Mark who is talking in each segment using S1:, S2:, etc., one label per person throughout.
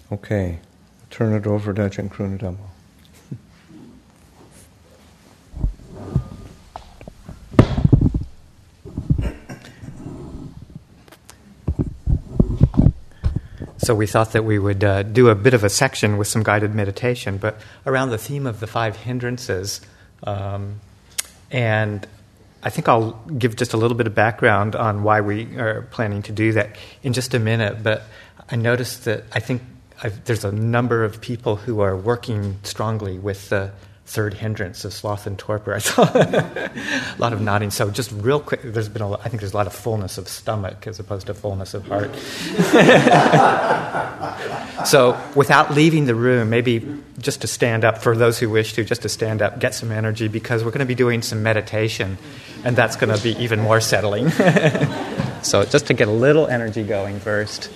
S1: Okay, turn it over to Ajahn Krunadhammo.
S2: So we thought that we would do a bit of a section with some guided meditation, but around the theme of the 5 hindrances. And I think I'll give just a little bit of background on why we are planning to do that in just a minute. But I noticed that there's a number of people who are working strongly with the third hindrance of sloth and torpor. I saw a lot of nodding. So just real quick, I think there's a lot of fullness of stomach as opposed to fullness of heart. So without leaving the room, maybe just to stand up, for those who wish to, just to stand up, get some energy, because we're going to be doing some meditation, and that's going to be even more settling. So just to get a little energy going first.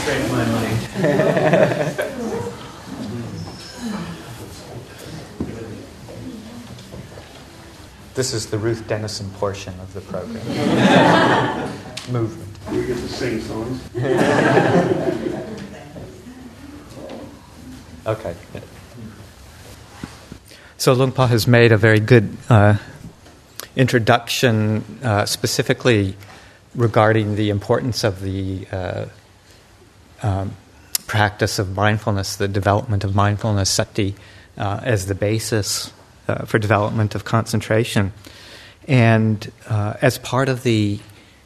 S2: This is the Ruth Dennison portion of the program. Movement.
S3: We get to sing songs.
S2: Okay. So Luang Por has made a very good introduction specifically regarding the importance of the practice of mindfulness, the development of mindfulness, sati, as the basis for development of concentration. And as part of the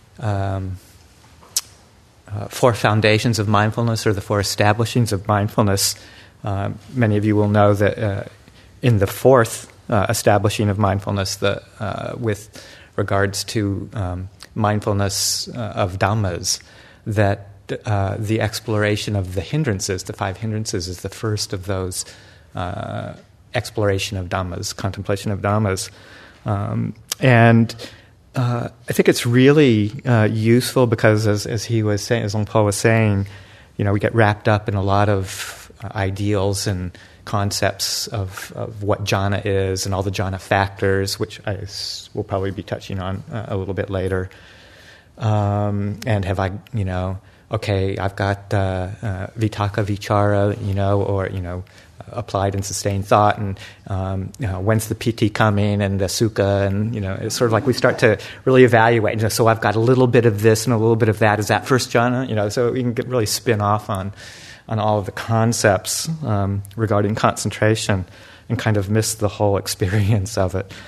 S2: 4 foundations of mindfulness, or the 4 establishings of mindfulness, many of you will know that in the 4th establishing of mindfulness, with regards to mindfulness of dhammas, that the exploration of the hindrances, the 5 hindrances, is the first of those exploration of dhammas, contemplation of dhammas. And I think it's really useful because, as he was saying, as Luang Por was saying, we get wrapped up in a lot of ideals and concepts of what jhana is and all the jhana factors, which I will probably be touching on a little bit later. And have I, I've got vitaka, vichara, or applied and sustained thought, and when's the piti coming, and the sukha, and it's sort of like we start to really evaluate. So I've got a little bit of this and a little bit of that. Is that first jhana? So we can really spin off on all of the concepts regarding concentration and kind of miss the whole experience of it.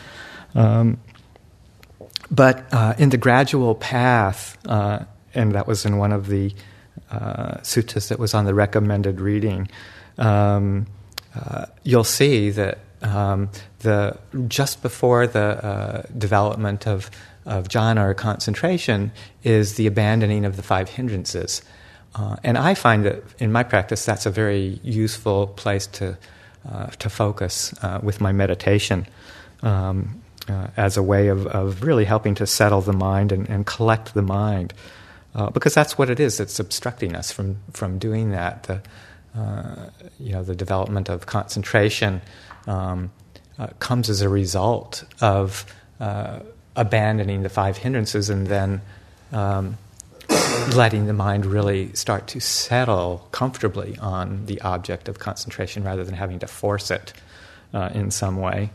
S2: But in the gradual path, and that was in one of the suttas that was on the recommended reading, you'll see that just before the development of jhana or concentration is the abandoning of the 5 hindrances. And I find that in my practice that's a very useful place to focus with my meditation, as a way of really helping to settle the mind and collect the mind, because that's what it is. It's obstructing us from doing that. The development of concentration comes as a result of abandoning the 5 hindrances and then letting the mind really start to settle comfortably on the object of concentration rather than having to force it in some way.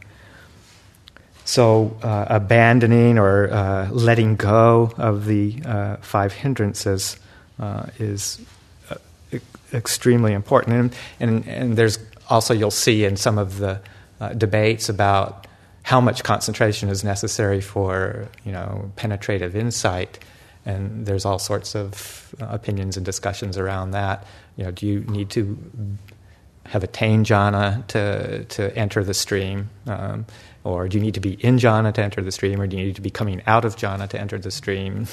S2: So abandoning or letting go of the 5 hindrances is extremely important. And there's also, you'll see in some of the debates about how much concentration is necessary for penetrative insight. And there's all sorts of opinions and discussions around that. Do you need to have attained jhana to enter the stream? Or do you need to be in jhana to enter the stream? Or do you need to be coming out of jhana to enter the stream?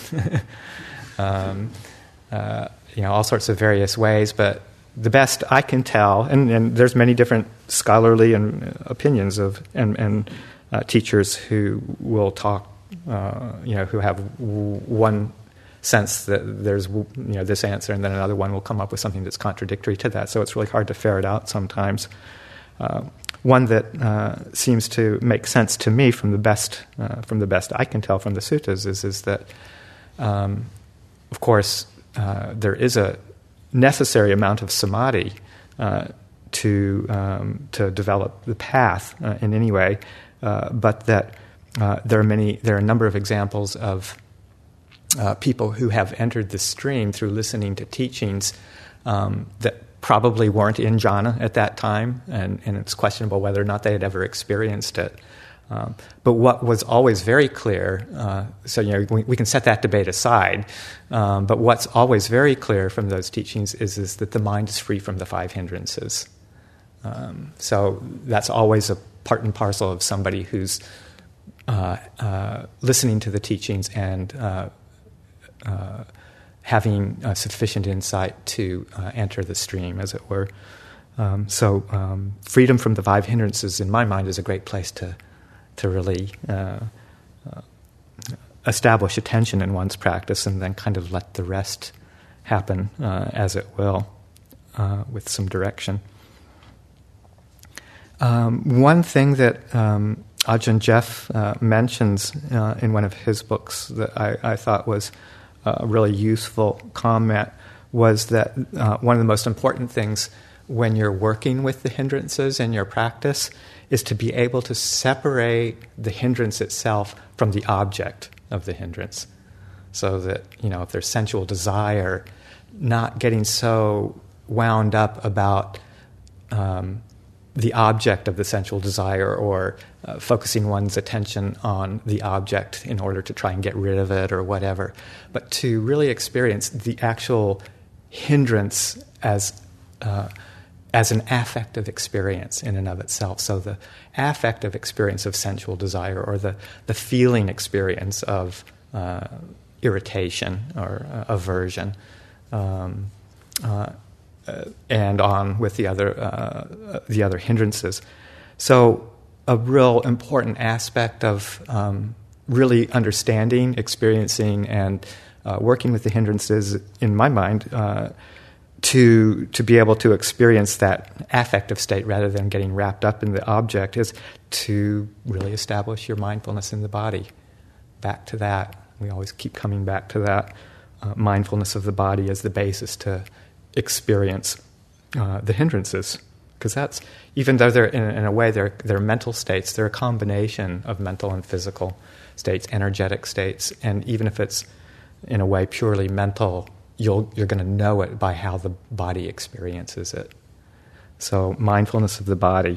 S2: All sorts of various ways. But the best I can tell, and there's many different scholarly opinions of and teachers who will talk, who have one sense that there's this answer, and then another one will come up with something that's contradictory to that. So it's really hard to ferret out sometimes. One that seems to make sense to me from the best I can tell from the suttas is that, of course, there is a necessary amount of samadhi to develop the path in any way, but that there are a number of examples of people who have entered the stream through listening to teachings that probably weren't in jhana at that time, and it's questionable whether or not they had ever experienced it. But what was always very clear, we can set that debate aside, but what's always very clear from those teachings is that the mind is free from the 5 hindrances. So that's always a part and parcel of somebody who's listening to the teachings and having sufficient insight to enter the stream, as it were. Freedom from the 5 hindrances, in my mind, is a great place to really establish attention in one's practice, and then kind of let the rest happen as it will, with some direction. One thing that Ajahn Jeff mentions in one of his books that I thought was a really useful comment was that one of the most important things when you're working with the hindrances in your practice is to be able to separate the hindrance itself from the object of the hindrance. So that, if there's sensual desire, not getting so wound up about the object of the sensual desire, or focusing one's attention on the object in order to try and get rid of it or whatever, but to really experience the actual hindrance as an affective experience in and of itself. So the affective experience of sensual desire, or the feeling experience of irritation or aversion, and on with the other hindrances. So a real important aspect of really understanding, experiencing, and working with the hindrances, in my mind, to be able to experience that affective state rather than getting wrapped up in the object, is to really establish your mindfulness in the body. Back to that. We always keep coming back to that. Mindfulness of the body as the basis to experience the hindrances. Because that's, even though they're, in a way, they're mental states, they're a combination of mental and physical states, energetic states, and even if it's, in a way, purely mental, you're going to know it by how the body experiences it. So mindfulness of the body.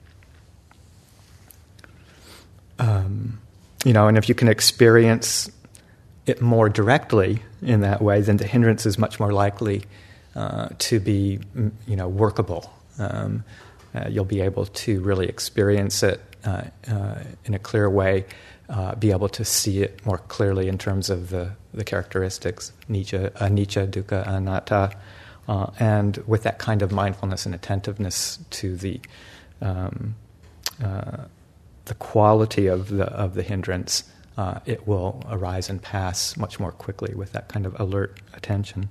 S2: And if you can experience it more directly in that way, then the hindrance is much more likely to be, workable. You'll be able to really experience it in a clear way, be able to see it more clearly in terms of the characteristics, anicca, dukkha, anatta, and with that kind of mindfulness and attentiveness to the quality of the hindrance, it will arise and pass much more quickly with that kind of alert attention.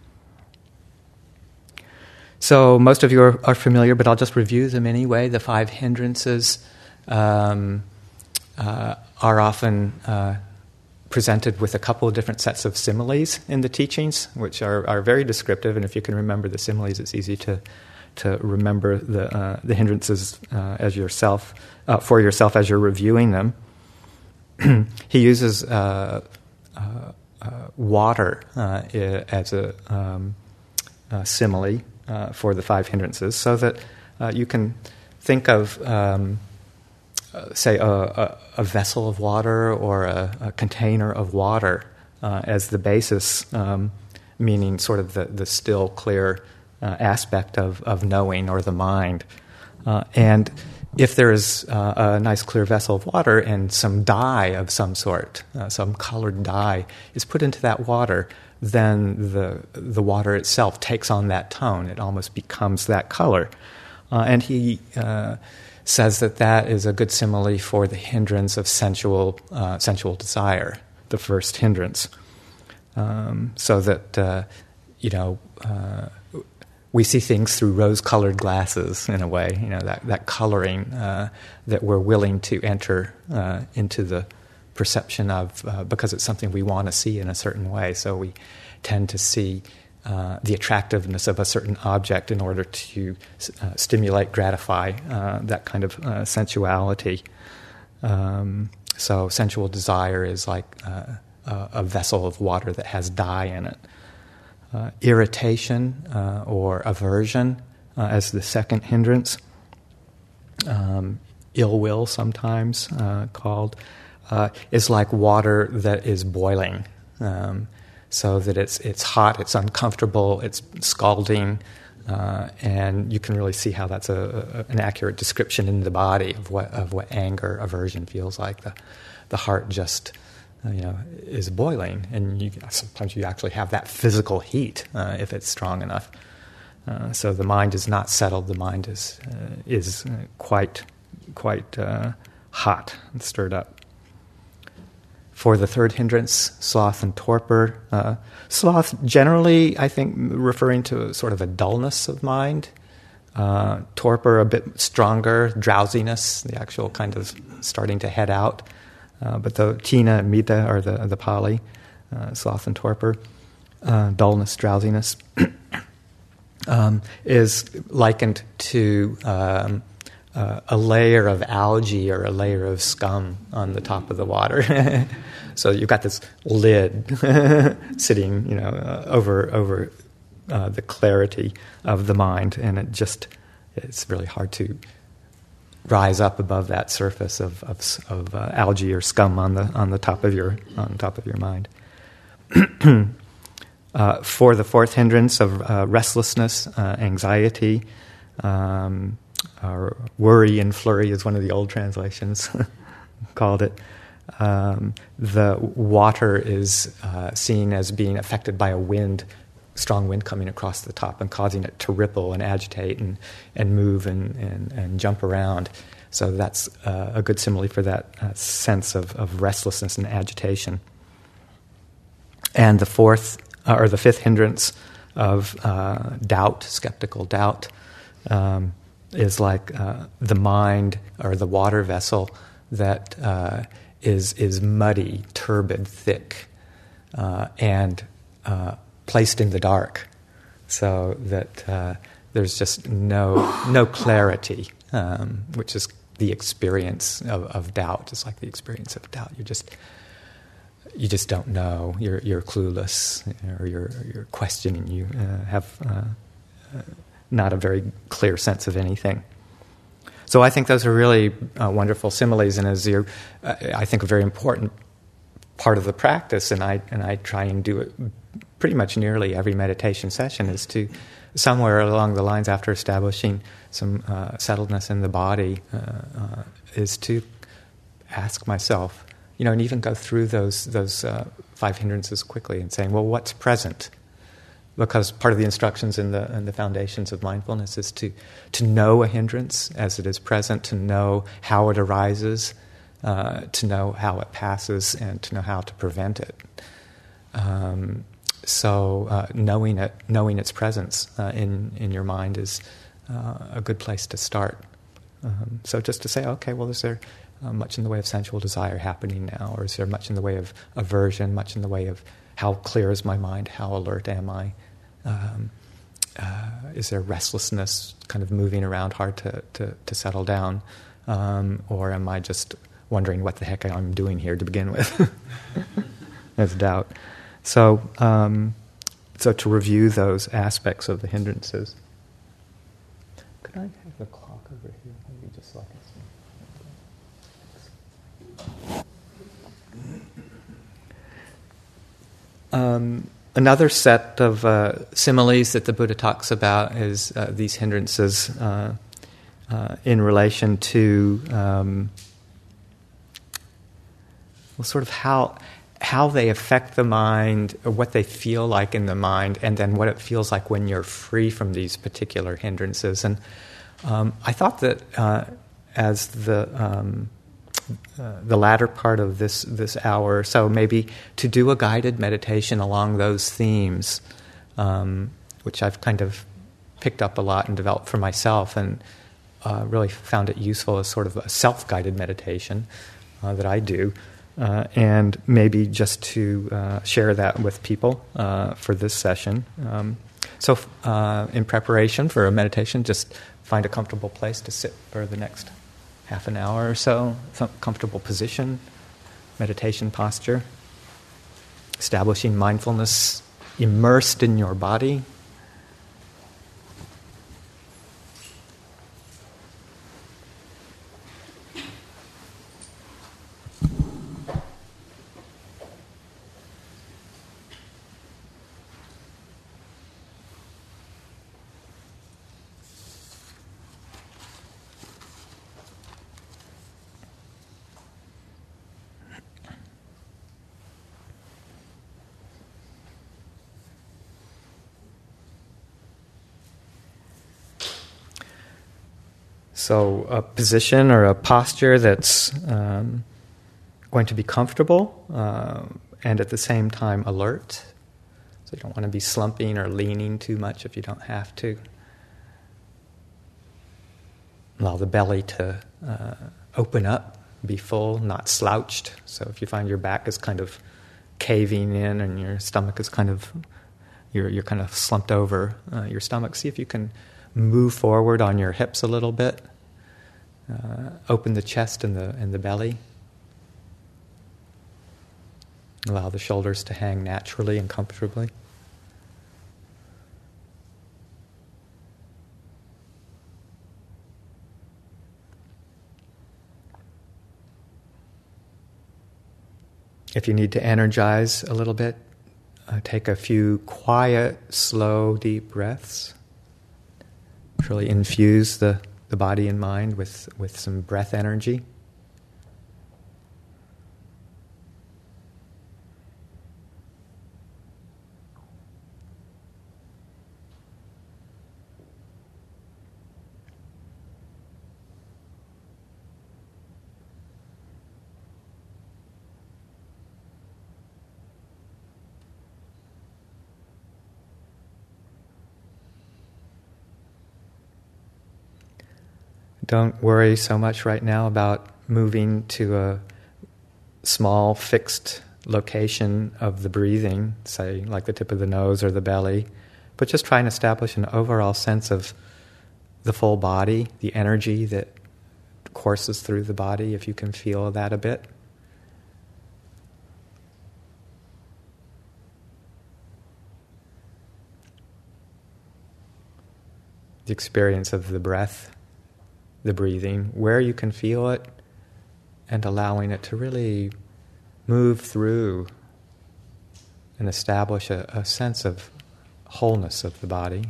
S2: So most of you are familiar, but I'll just review them anyway. The 5 hindrances are often presented with a couple of different sets of similes in the teachings, which are very descriptive. And if you can remember the similes, it's easy to remember the hindrances as yourself for yourself as you're reviewing them. He uses water as a simile for the 5 hindrances, so that you can think of, say, a vessel of water or a container of water as the basis, meaning sort of the still, clear aspect of knowing, or the mind. And if there is a nice clear vessel of water and some dye of some sort, some colored dye is put into that water, then the water itself takes on that tone. It almost becomes that color. And he says that is a good simile for the hindrance of sensual desire, the first hindrance. So that, we see things through rose-colored glasses, in a way, that coloring that we're willing to enter into the perception of, because it's something we want to see in a certain way. So we tend to see the attractiveness of a certain object in order to stimulate, gratify that kind of sensuality. So sensual desire is like a vessel of water that has dye in it. Irritation or aversion as the second hindrance. Ill will, sometimes called, is like water that is boiling, so that it's hot, it's uncomfortable, it's scalding, and you can really see how that's an accurate description in the body of what anger, aversion feels like. The heart just is boiling, and sometimes you actually have that physical heat if it's strong enough. So the mind is not settled. The mind is quite hot and stirred up. For the third hindrance, sloth and torpor. Sloth generally, I think, referring to sort of a dullness of mind. Torpor a bit stronger, drowsiness, the actual kind of starting to head out. But the tina and mita are the Pali, sloth and torpor, dullness, drowsiness, is likened to a layer of algae or a layer of scum on the top of the water. So you've got this lid sitting, over the clarity of the mind, and it's really hard to rise up above that surface of algae or scum on the top of your mind. For the fourth hindrance of restlessness, anxiety, or worry and flurry is one of the old translations called it. The water is seen as being affected by a wind, strong wind coming across the top and causing it to ripple and agitate and move and jump around. So that's a good simile for that sense of restlessness and agitation. And the fifth hindrance of doubt, skeptical doubt, is like the mind or the water vessel that is muddy, turbid, thick, and placed in the dark, so that there's just no clarity, which is the experience of doubt. It's like the experience of doubt. You just don't know. You're clueless, or you're questioning. You have not a very clear sense of anything. So I think those are really wonderful similes, and I think a very important part of the practice, and I try and do it pretty much nearly every meditation session, is to somewhere along the lines, after establishing some settledness in the body, is to ask myself, and even go through those five hindrances quickly and saying, well, what's present? Because part of the instructions in the foundations of mindfulness is to know a hindrance as it is present, to know how it arises, to know how it passes, and to know how to prevent it. So knowing its presence in your mind is a good place to start. So just to say, okay, well, is there much in the way of sensual desire happening now, or is there much in the way of aversion, much in the way of how clear is my mind, how alert am I? Is there restlessness, kind of moving around, hard to settle down? Or am I just wondering what the heck I'm doing here to begin with? There's doubt. So to review those aspects of the hindrances. Could I have the clock over here? Maybe just so I can see. Another set of similes that the Buddha talks about is these hindrances in relation to sort of how they affect the mind, or what they feel like in the mind, and then what it feels like when you're free from these particular hindrances. And I thought that as the latter part of this hour or so, maybe to do a guided meditation along those themes, which I've kind of picked up a lot and developed for myself, and really found it useful as sort of a self-guided meditation that I do, and maybe just to share that with people for this session. So in preparation for a meditation, just find a comfortable place to sit for the next half an hour or so, some comfortable position, meditation posture, establishing mindfulness immersed in your body. So a position or a posture that's going to be comfortable and at the same time alert. So you don't want to be slumping or leaning too much if you don't have to. Allow the belly to open up, be full, not slouched. So if you find your back is kind of caving in and your stomach is kind of, you're kind of slumped over your stomach, see if you can move forward on your hips a little bit. Open the chest and the belly. Allow the shoulders to hang naturally and comfortably. If you need to energize a little bit, take a few quiet, slow, deep breaths. Really infuse the body and mind with some breath energy. Don't worry so much right now about moving to a small fixed location of the breathing, say like the tip of the nose or the belly, but just try and establish an overall sense of the full body, the energy that courses through the body, if you can feel that a bit. The experience of the breath, the breathing, where you can feel it, and allowing it to really move through and establish a sense of wholeness of the body.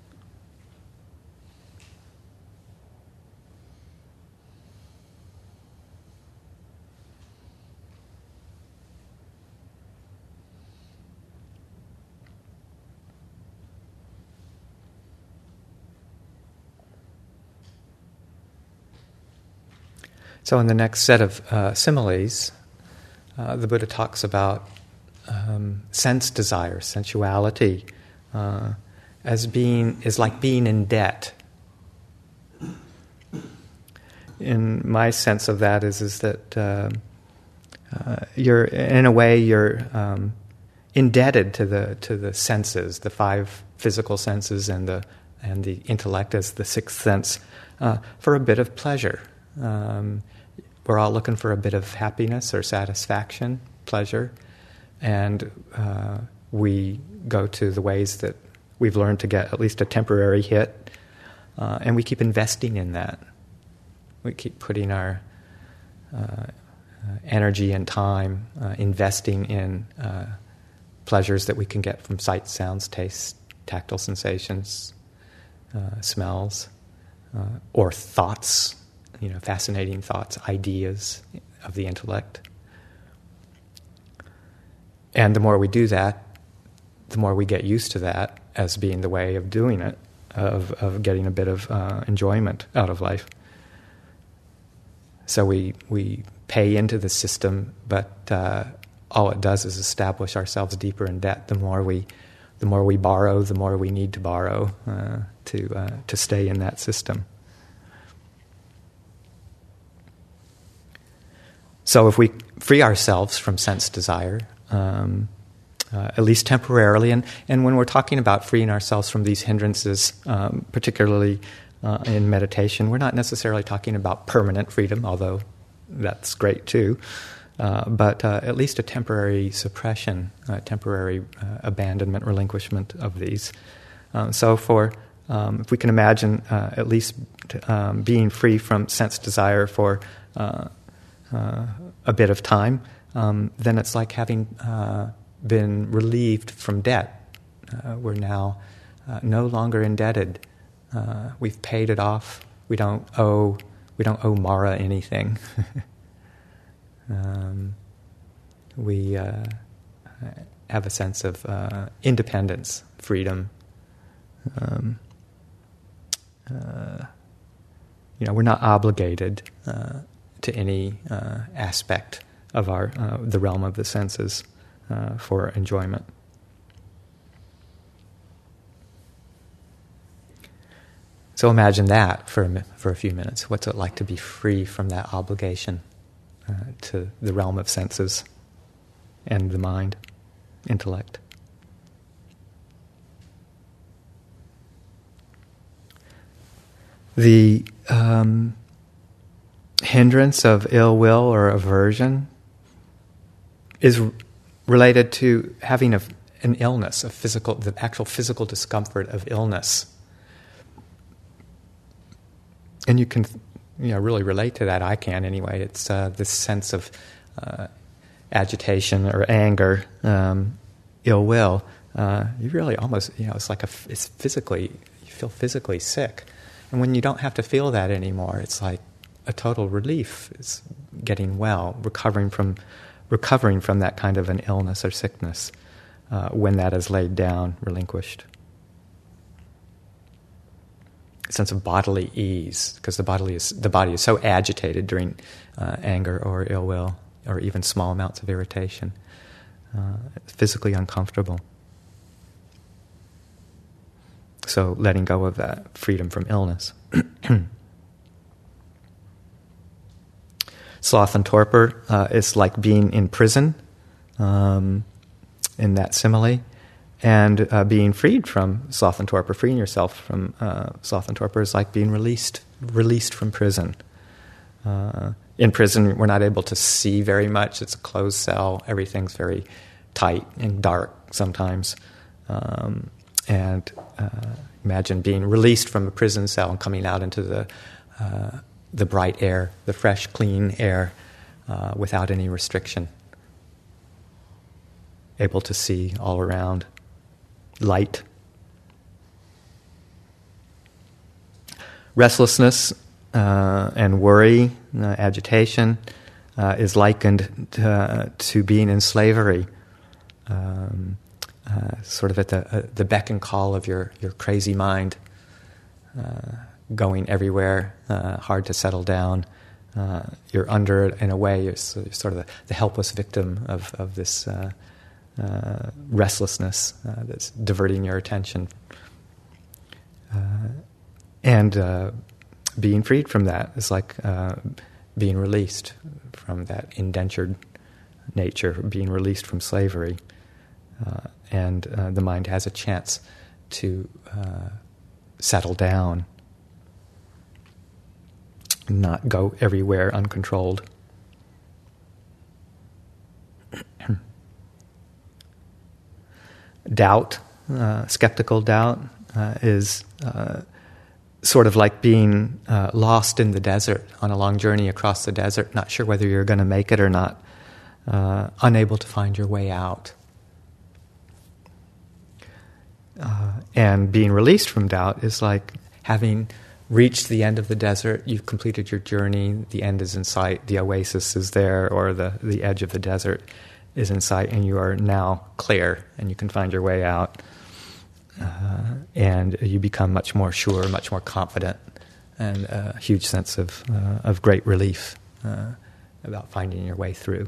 S2: So in the next set of similes, the Buddha talks about sense desire, sensuality, is like being in debt. In my sense of that is that you're in a way you're indebted to the senses, the five physical senses and the intellect as the sixth sense, for a bit of pleasure. We're all looking for a bit of happiness or satisfaction, pleasure, and we go to the ways that we've learned to get at least a temporary hit, and we keep investing in that. We keep putting our energy and time investing in pleasures that we can get from sights, sounds, tastes, tactile sensations, smells, or thoughts. Fascinating thoughts, ideas of the intellect. And the more we do that, the more we get used to that as being the way of doing it, of getting a bit of enjoyment out of life. So we pay into the system, but all it does is establish ourselves deeper in debt. The more we borrow, the more we need to borrow to stay in that system. So if we free ourselves from sense desire, at least temporarily, and when we're talking about freeing ourselves from these hindrances, particularly in meditation, we're not necessarily talking about permanent freedom, although that's great too, but at least a temporary suppression, temporary abandonment, relinquishment of these. So if we can imagine at least being free from sense desire for a bit of time, then it's like having been relieved from debt. We're now no longer indebted. We've paid it off. We don't owe Mara anything. We have a sense of independence, freedom. We're not obligated to any aspect of the realm of the senses for enjoyment. So imagine that for a few minutes. What's it like to be free from that obligation to the realm of senses and the mind, intellect? The hindrance of ill will or aversion is related to having an illness, the actual physical discomfort of illness. And you can really relate to that. I can anyway. It's this sense of agitation or anger, ill will. You really almost, it's physically, you feel physically sick. And when you don't have to feel that anymore, it's like a total relief. It's getting well, recovering from that kind of an illness or sickness when that is laid down, relinquished. A sense of bodily ease, because the body is so agitated during anger or ill will, or even small amounts of irritation. It's physically uncomfortable. So letting go of that, freedom from illness. Sloth and torpor is like being in prison, in that simile, and being freed from sloth and torpor, freeing yourself from sloth and torpor is like being released from prison. In prison, we're not able to see very much. It's a closed cell. Everything's very tight and dark sometimes. And imagine being released from a prison cell and coming out into the bright air, the fresh, clean air, without any restriction. Able to see all around. Light. Restlessness and worry, agitation, is likened to being in slavery. Sort of at the beck and call of your crazy mind, going everywhere, hard to settle down. You're under it in a way. You're sort of the helpless victim of this restlessness that's diverting your attention. And being freed from that is like being released from that indentured nature, being released from slavery. And the mind has a chance to settle down, not go everywhere uncontrolled. Doubt, skeptical doubt, is sort of like being lost in the desert on a long journey across the desert, not sure whether you're going to make it or not, unable to find your way out. And being released from doubt is like having reached the end of the desert. You've completed your journey. The end is in sight. The oasis is there, or the edge of the desert is in sight, and you are now clear, and you can find your way out. And you become much more sure, much more confident, and a huge sense of great relief about finding your way through.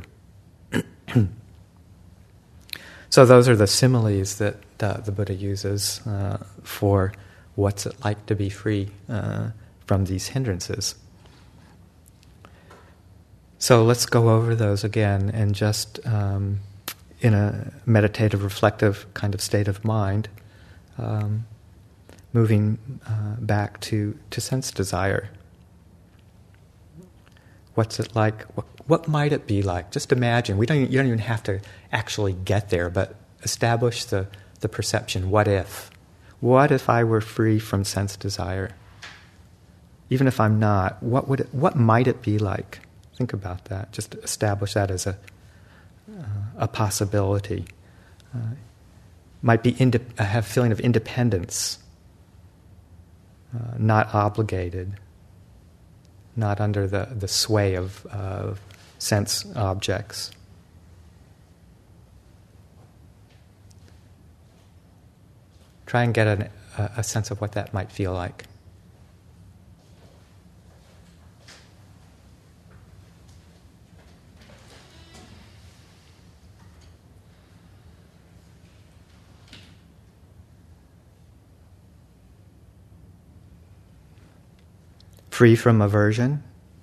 S2: So those are the similes that the Buddha uses for what's it like to be free from these hindrances. So let's go over those again and just in a meditative, reflective kind of state of mind, moving back to sense desire. What's it like? What might it be like? Just imagine. You don't even have to actually get there, but establish the perception. What if? What if I were free from sense desire? Even if I'm not, what might it be like? Think about that. Just establish that as a possibility. Might be have a feeling of independence, not obligated, not under the sway of sense objects. Try and get a sense of what that might feel like. Free from aversion,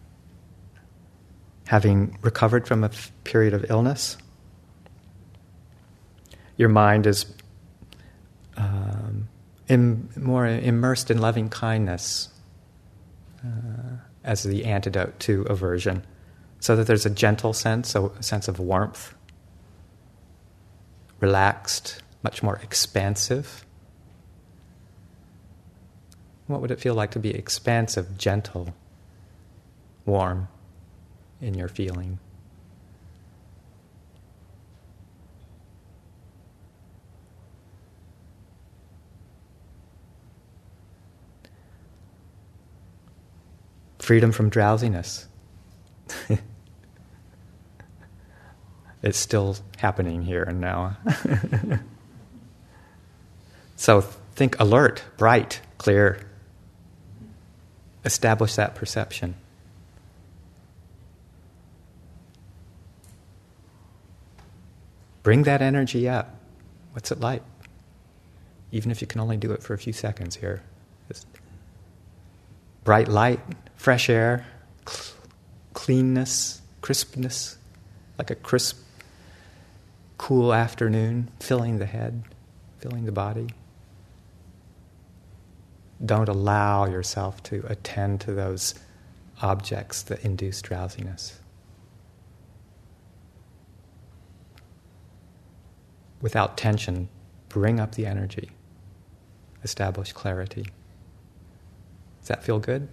S2: having recovered from a period of illness. Your mind is more immersed in loving kindness as the antidote to aversion, so that there's a gentle sense, a sense of warmth, relaxed, much more expansive. What would it feel like to be expansive, gentle, warm in your feeling? Freedom from drowsiness. It's still happening here and now. So think alert, bright, clear. Establish that perception. Bring that energy up. What's it like? Even if you can only do it for a few seconds here. Just bright light, fresh air, cleanness, crispness, like a crisp, cool afternoon, filling the head, filling the body. Don't allow yourself to attend to those objects that induce drowsiness. Without tension, bring up the energy. Establish clarity. Does that feel good?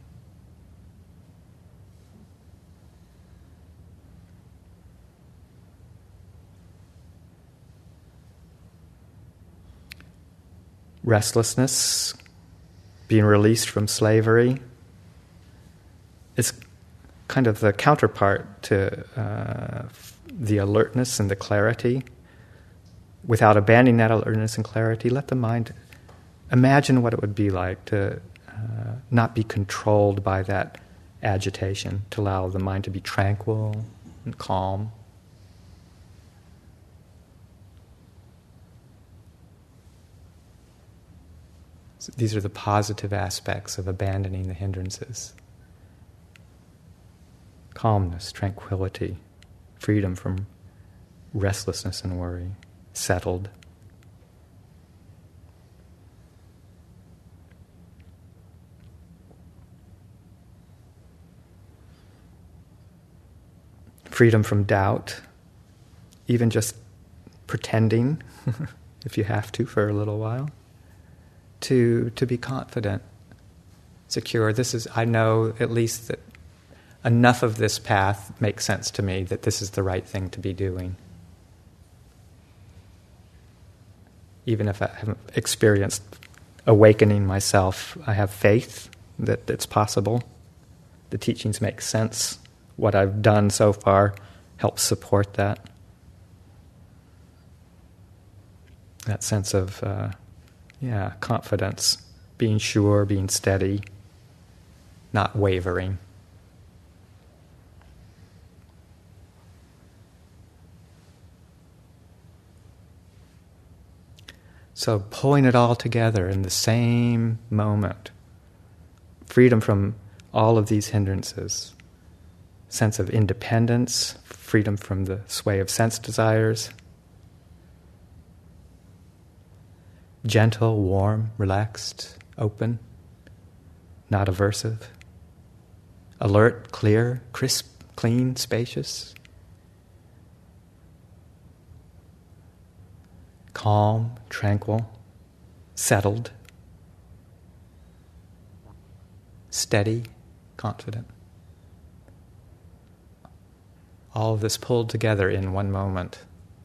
S2: Restlessness, being released from slavery, is kind of the counterpart to the alertness and the clarity. Without abandoning that alertness and clarity, let the mind imagine what it would be like to not be controlled by that agitation, to allow the mind to be tranquil and calm. So these are the positive aspects of abandoning the hindrances. Calmness, tranquility, freedom from restlessness and worry, settled. Freedom from doubt, even just pretending, if you have to for a little while, to be confident, secure. I know at least that enough of this path makes sense to me that this is the right thing to be doing. Even if I haven't experienced awakening myself, I have faith that it's possible. The teachings make sense. What I've done so far helps support that. That sense of, confidence, being sure, being steady, not wavering. So pulling it all together in the same moment, freedom from all of these hindrances, sense of independence, freedom from the sway of sense desires. Gentle, warm, relaxed, open, not aversive. Alert, clear, crisp, clean, spacious. Calm, tranquil, settled. Steady, confident. All of this pulled together in one moment.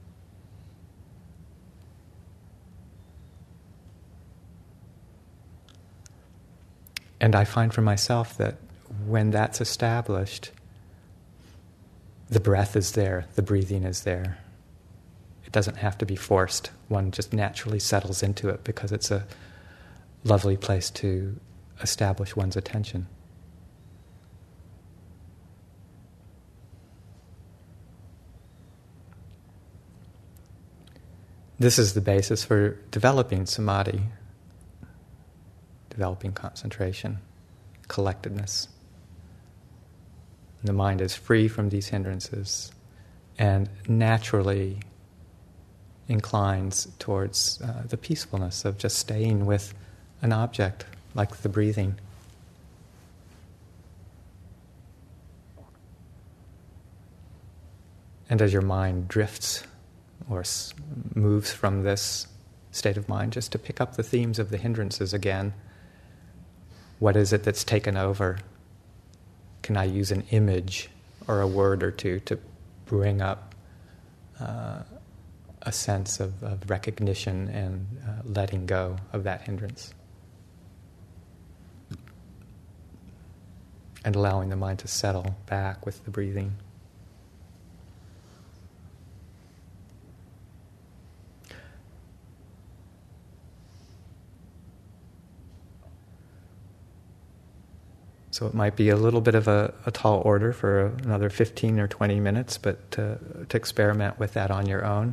S2: And I find for myself that when that's established, the breath is there, the breathing is there. It doesn't have to be forced. One just naturally settles into it because it's a lovely place to establish one's attention. This is the basis for developing samadhi, developing concentration, collectedness. The mind is free from these hindrances and naturally inclines towards the peacefulness of just staying with an object like the breathing. And as your mind drifts or moves from this state of mind, just to pick up the themes of the hindrances again. What is it that's taken over? Can I use an image or a word or two to bring up a sense of recognition and letting go of that hindrance? And allowing the mind to settle back with the breathing. So it might be a little bit of a tall order for another 15 or 20 minutes, but to experiment with that on your own.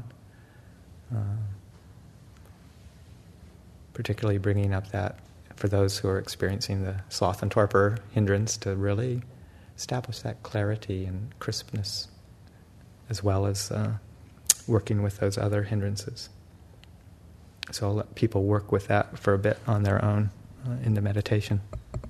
S2: Particularly bringing up that for those who are experiencing the sloth and torpor hindrance, to really establish that clarity and crispness, as well as working with those other hindrances. So I'll let people work with that for a bit on their own in the meditation.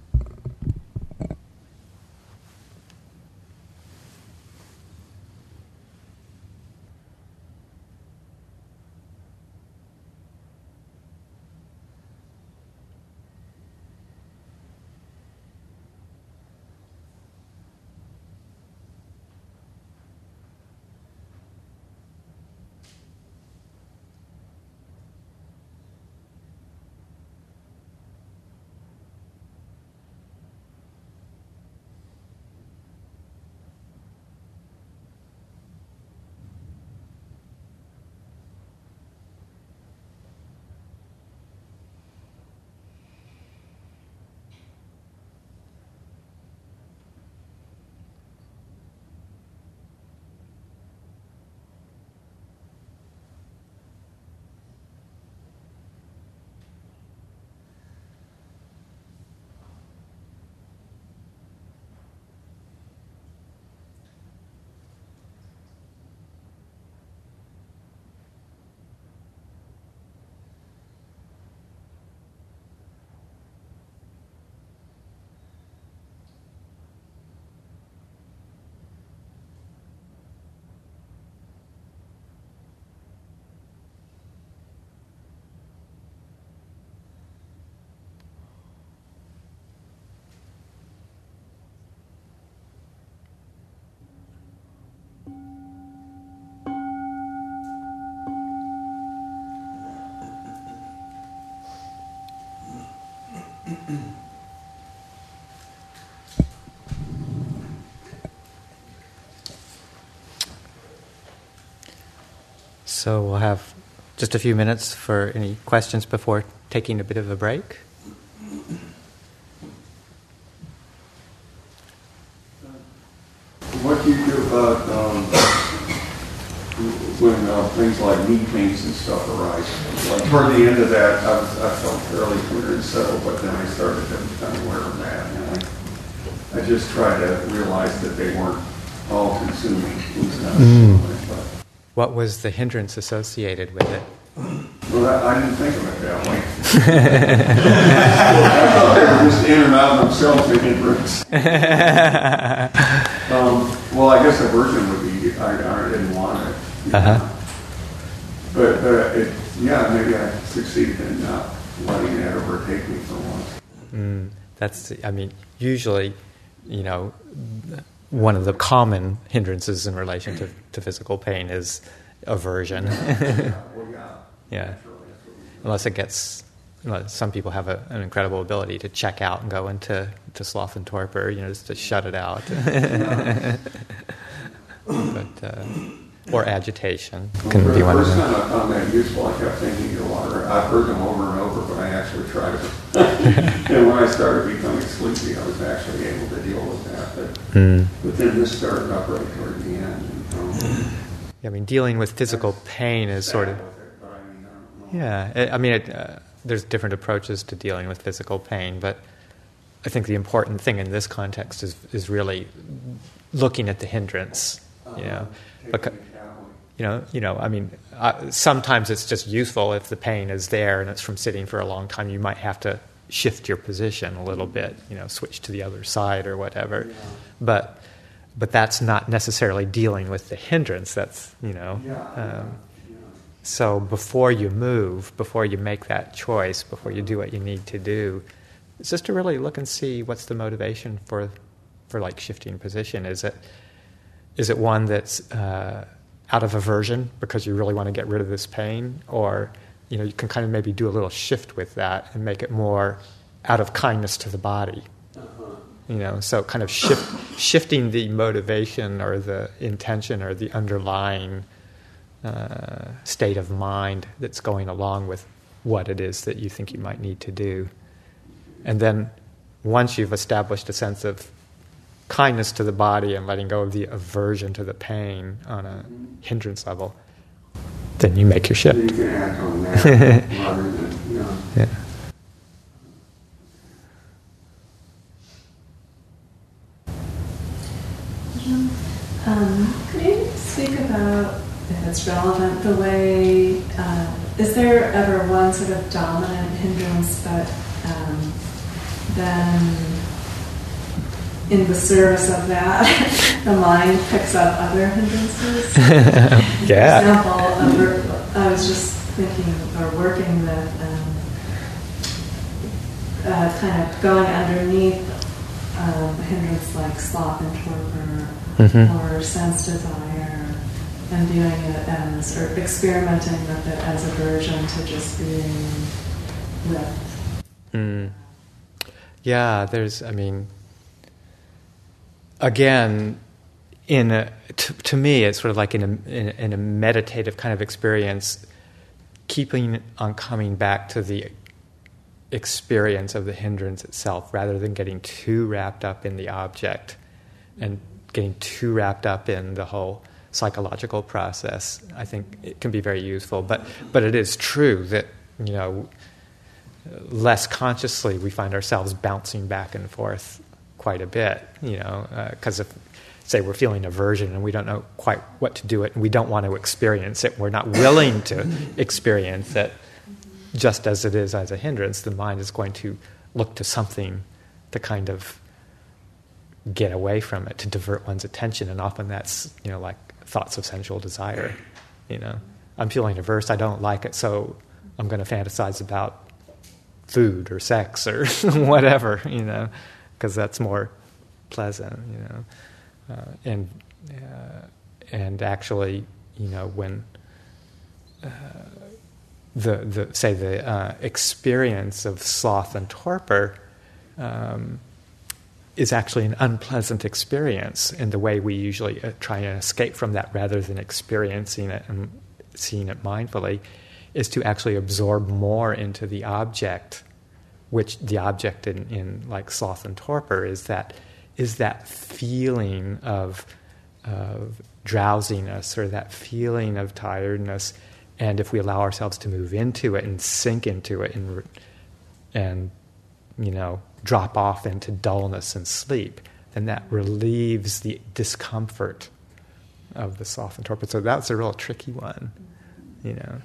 S2: So we'll have just a few minutes for any questions before taking a bit of a break.
S3: What do you do about when things like knee pains and stuff arise? Like toward the end of that, I felt fairly clear and settled, but then I started to become aware of that. And I just tried to realize that they weren't all-consuming. But,
S2: What was the hindrance associated with it?
S3: well, I didn't think of it that way. I thought they were just in and out of themselves, the hindrance. Well, I guess aversion would be, I didn't want it.
S2: Uh-huh.
S3: But maybe I succeeded in not letting that overtake me for once.
S2: That's, I mean, usually, one of the common hindrances in relation to physical pain is aversion. Yeah. Unless some people have an incredible ability to check out and go into sloth and torpor, just to shut it out. But, or agitation can be one of them.
S3: The first time I found that useful, I kept thinking your water. I've heard them over and over, but I actually tried it. And when I started becoming sleepy, I was actually able to deal with that. But then this started up right toward the end.
S2: I mean, dealing with physical pain is sort of... there's different approaches to dealing with physical pain, but I think the important thing in this context is really looking at the hindrance, because, sometimes it's just useful if the pain is there and it's from sitting for a long time. You might have to shift your position a little bit, switch to the other side or whatever. Yeah. But that's not necessarily dealing with the hindrance. That's, So before you move, before you make that choice, before you do what you need to do, it's just to really look and see what's the motivation for like shifting position. Is it one that's out of aversion because you really want to get rid of this pain, or you can kind of maybe do a little shift with that and make it more out of kindness to the body. So kind of shifting the motivation or the intention or the underlying state of mind that's going along with what it is that you think you might need to do. And then once you've established a sense of kindness to the body and letting go of the aversion to the pain on a hindrance level, then you make your shift.
S3: You can act on that rather than,
S2: Yeah.
S4: Could you speak about, if it's relevant, the way, is there ever one sort of dominant hindrance, but then in the service of that, the mind picks up other hindrances?
S2: Yeah.
S4: For example, I was just thinking, or working with kind of going underneath a hindrance like sloth and torpor, or sense desire, and viewing it as, or experimenting with it as aversion to just being with.
S2: Yeah, again, to me, it's sort of like in a meditative kind of experience, keeping on coming back to the experience of the hindrance itself, rather than getting too wrapped up in the object and getting too wrapped up in the whole psychological process. I think it can be very useful, but it is true that less consciously we find ourselves bouncing back and forth quite a bit, because if, say, we're feeling aversion and we don't know quite what to do it, and we don't want to experience it, we're not willing to experience it just as it is as a hindrance, the mind is going to look to something to kind of get away from it, to divert one's attention, and often that's, like thoughts of sensual desire. I'm feeling averse, I don't like it, so I'm going to fantasize about food or sex or whatever, because that's more pleasant, and actually, when the experience of sloth and torpor is actually an unpleasant experience in the way we usually try and escape from that, rather than experiencing it and seeing it mindfully, is to actually absorb more into the object, which the object in like sloth and torpor is that feeling of drowsiness, or that feeling of tiredness. And if we allow ourselves to move into it and sink into it and drop off into dullness and sleep, and that relieves the discomfort of the sloth and torpor. So that's a real tricky one, you know.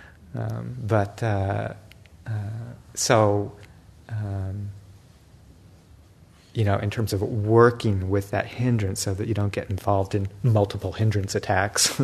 S2: You know, in terms of working with that hindrance so that you don't get involved in multiple hindrance attacks,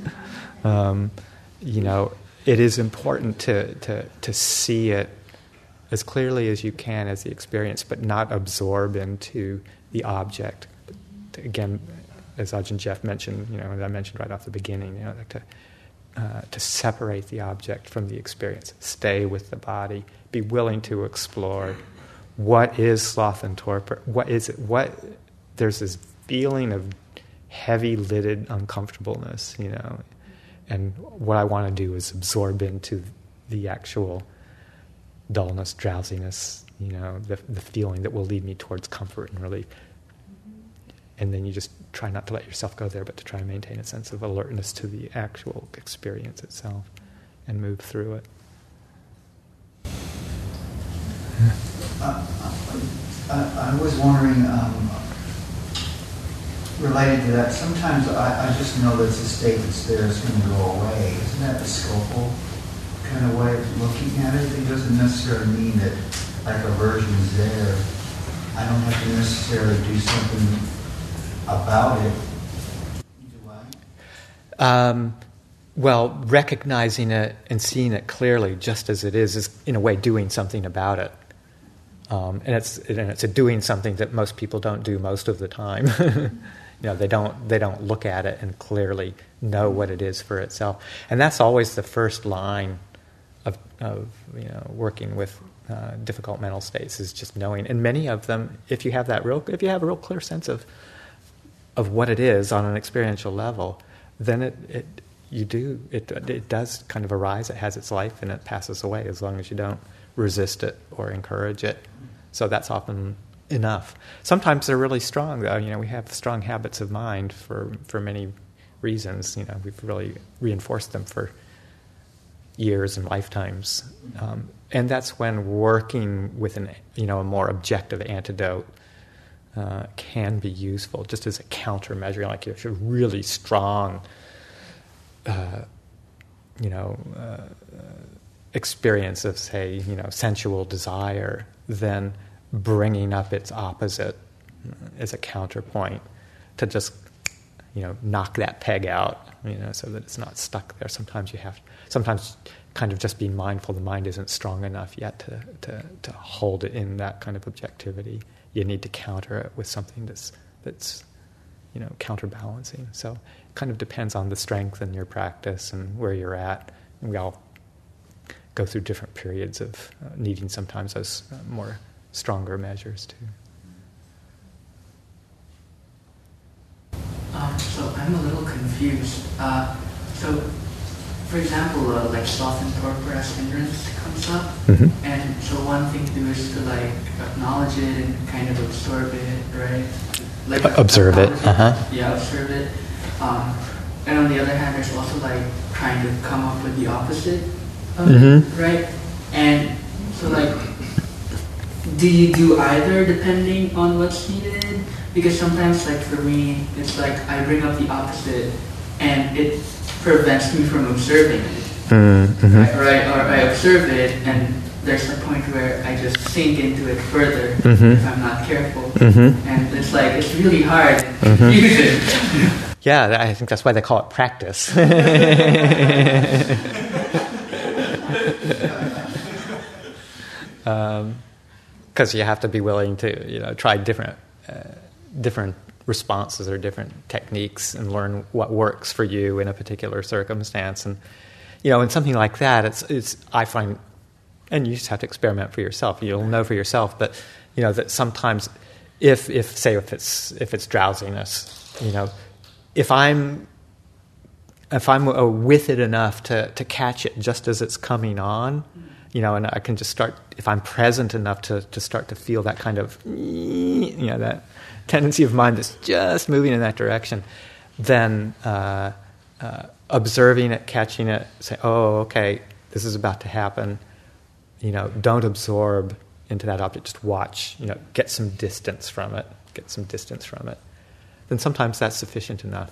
S2: you know, it is important to see it as clearly as you can as the experience, but not absorb into the object. Again, as Ajahn Jeff mentioned, you know, and I mentioned right off the beginning, you know, like to separate the object from the experience, stay with the body, be willing to explore what is sloth and torpor, what is it, there's this feeling of heavy-lidded uncomfortableness, you know, and what I want to do is absorb into the actual dullness, drowsiness, you know, the feeling that will lead me towards comfort and relief. And then you just try not to let yourself go there, but to try and maintain a sense of alertness to the actual experience itself and move through it.
S5: I was wondering, related to that, sometimes I just know that it's a state that's there, it's going to go away. Isn't that the skillful kind of way of looking at it? It doesn't necessarily mean that, like, aversion is there. I don't have to necessarily do something about it. Do I?
S2: Well, recognizing it and seeing it clearly just as it is in a way doing something about it. And it's a doing something that most people don't do most of the time. You know, they don't look at it and clearly know what it is for itself. And that's always the first line of you know, working with difficult mental states, is just knowing. And many of them, if you have a real clear sense of what it is on an experiential level, then it does kind of arise. It has its life and it passes away as long as you don't resist it or encourage it. So that's often enough. Sometimes they're really strong, though. You know, we have strong habits of mind for many reasons. You know, we've really reinforced them for years and lifetimes, and that's when working with a more objective antidote can be useful, just as a countermeasure. Like if you're really strong, experience of, say, sensual desire, then bringing up its opposite as a counterpoint to just, knock that peg out, so that it's not stuck there. Sometimes kind of just being mindful the mind isn't strong enough yet to hold it in that kind of objectivity. You need to counter it with something that's counterbalancing. So it kind of depends on the strength in your practice and where you're at. And we all go through different periods of needing sometimes those more stronger measures too.
S6: So I'm a little confused. So, for example, like sloth and torpor as hindrance comes up,
S2: Mm-hmm.
S6: and so one thing to do is to acknowledge it and kind of absorb it, right?
S2: Observe it.
S6: Yeah, observe it. And on the other hand, there's also trying to come up with the opposite of
S2: Mm-hmm.
S6: it, right? And so do you do either depending on what's needed? Because sometimes, for me, it's I bring up the opposite, and it prevents me from observing it.
S2: Mm-hmm.
S6: Right? Or I observe it, and there's a point where I just sink into it further if I'm not careful.
S2: Mm-hmm.
S6: And it's really hard and
S2: Mm-hmm.
S6: confusing.
S2: Yeah, I think that's why they call it practice. Because you have to be willing to, try different responses or different techniques and learn what works for you in a particular circumstance. And in something like that, it's I find, and you just have to experiment for yourself. You'll know for yourself, but that sometimes, if it's drowsiness, if I'm with it enough to catch it just as it's coming on. And I can just start, if I'm present enough to start to feel that kind of, that tendency of mind that's just moving in that direction, then observing it, catching it, say, oh, okay, this is about to happen. Don't absorb into that object, just watch, get some distance from it, get some distance from it, then sometimes that's sufficient enough.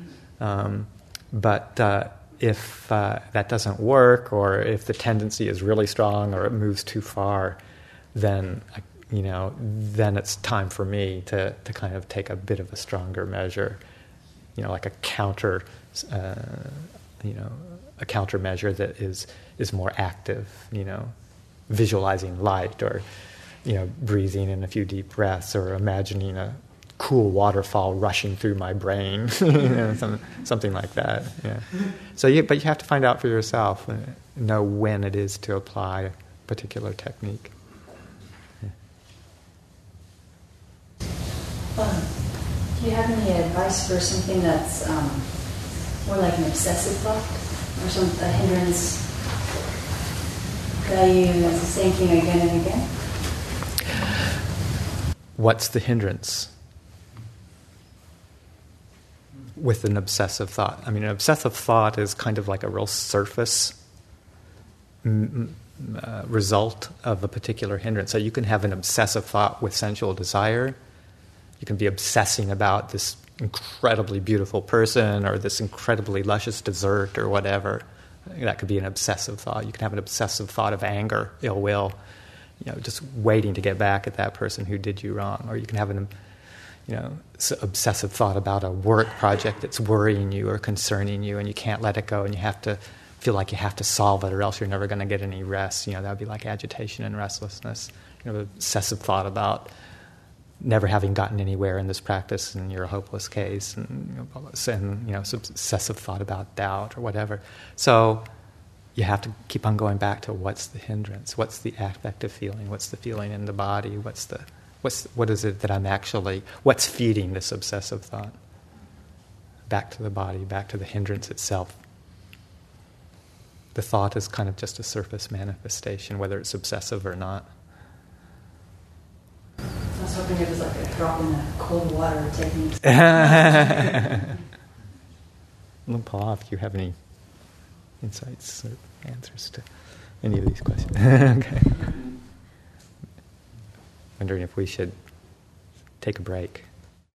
S2: But if that doesn't work, or if the tendency is really strong, or it moves too far, then then it's time for me to kind of take a bit of a stronger measure, like a counter, a countermeasure that is more active, visualizing light, or breathing in a few deep breaths, or imagining a cool waterfall rushing through my brain, something like that. Yeah. So, but you have to find out for yourself, know when it is to apply a particular technique.
S7: Do you have any advice for something that's more like an obsessive thought, or a hindrance that you use the same thing again and again?
S2: What's the hindrance with an obsessive thought? I mean, an obsessive thought is kind of like a real surface result of a particular hindrance. So you can have an obsessive thought with sensual desire. You can be obsessing about this incredibly beautiful person, or this incredibly luscious dessert, or whatever. That could be an obsessive thought. You can have an obsessive thought of anger, ill will, just waiting to get back at that person who did you wrong. Or you can have an obsessive thought about a work project that's worrying you or concerning you, and you can't let it go, and you have to feel like you have to solve it, or else you're never going to get any rest. That would be like agitation and restlessness. Obsessive thought about never having gotten anywhere in this practice, and you're a hopeless case, and obsessive thought about doubt or whatever. So you have to keep on going back to what's the hindrance, what's the affective feeling, what's the feeling in the body, what is it that I'm actually, what's feeding this obsessive thought? Back to the body, back to the hindrance itself. The thought is kind of just a surface manifestation, whether it's obsessive or not.
S7: I was hoping it was like a drop in the cold water technique.
S2: Paul, if you have any insights or answers to any of these questions. Okay. Wondering if we should take a break.